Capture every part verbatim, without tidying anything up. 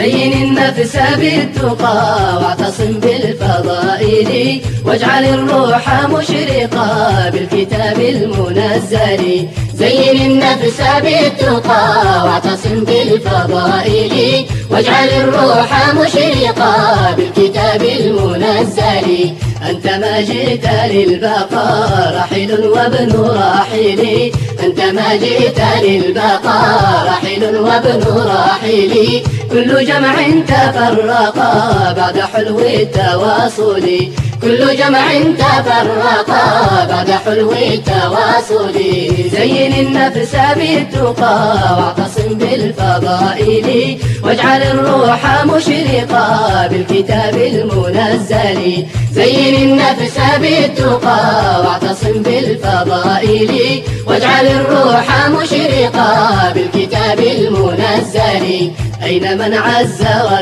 زين النفس بالتقى واعتصم بالفضائل، واجعل الروح مشرقة بالكتاب المنزل. زين النفس بالتقى واعتصم بالفضائل، واجعل الروح مشرقة بالكتاب المنزل. أنت ما جئت للبقاء راحل وابن راحل، أنت ما جئت للبقاء راحل وابن راحل. كل جمع تفرقا بعد حلو التواصل، كل جمع تفرقا بعد حلو التواصل. زين النفس بالتقى واعتصم بالفضائل، واجعل الروح مشرقة بالكتاب المنزل. زين النفس بالتقى واعتصم بالفضائل، واجعل الروح مشرقة بالكتاب المنزل. أين من عز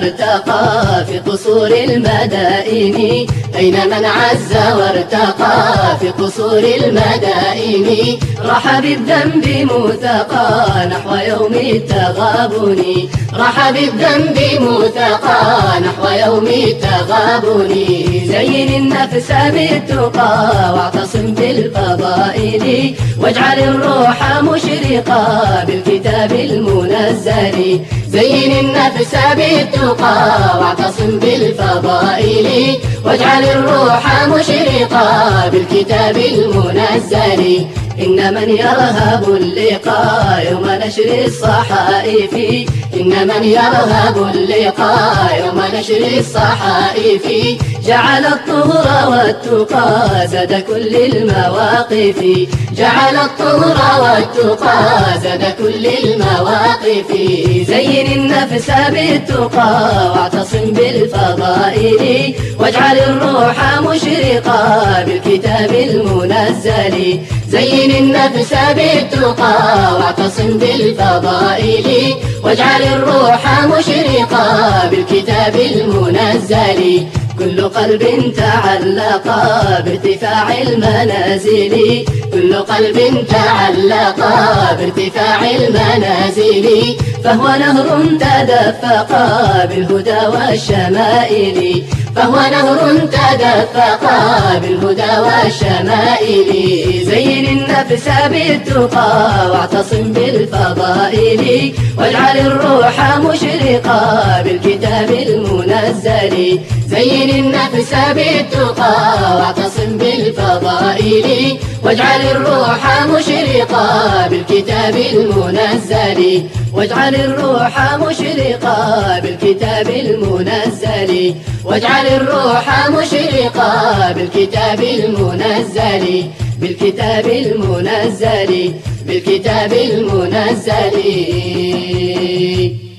وارتقى في قصور المدائن، أين من عز وارتقى في قصور المدائن. راح بالذنب موثقا نحو يوم التغابن، راح بالذنب موثقا نحو يوم التغابن. زين النفس بالتقى واعتصم بالفضائل، واجعل الروح مشرقة بالكتاب المنزل. زين النفس بالتقى واعتصم بالفضائل، واجعل الروح مشرقة بالكتاب المنزل. إن من يرهب اللقاء يوم نشر الصحائف، إن من يرهب اللقاء يوم نشر الصحائف. جعل الطهر والتقى زاد كل المواقف، جعل الطهر والتقى زاد كل المواقف. زين النفس بالتقى واعتصم بالفضائل، واجعل الروح مشرقة بالكتاب المنزل. زين النفس بالتقى واعتصم بالفضائل، واجعل الروح مشرقة بالكتاب المنزل. كل قلب تعلق بارتفاع المنازل، كل قلب تعلق بارتفاع المنازل. فهو نهر تدفق بالهدى والشمائل، فهو نهر تدفق بالهدى والشمائل. زين النفس بالتقى واعتصم بالفضائل، واجعل الروح مشرقة بالكتاب المنزل. زين النفس بالتقى واعتصم بالفضائل، واجعل الروح مشرقة بالكتاب المنزل. واجعل الروح مشرقة بالكتاب المنزل، واجعل الروح مشرقة بالكتاب المنزل. بالكتاب المنزل، بالكتاب المنزل.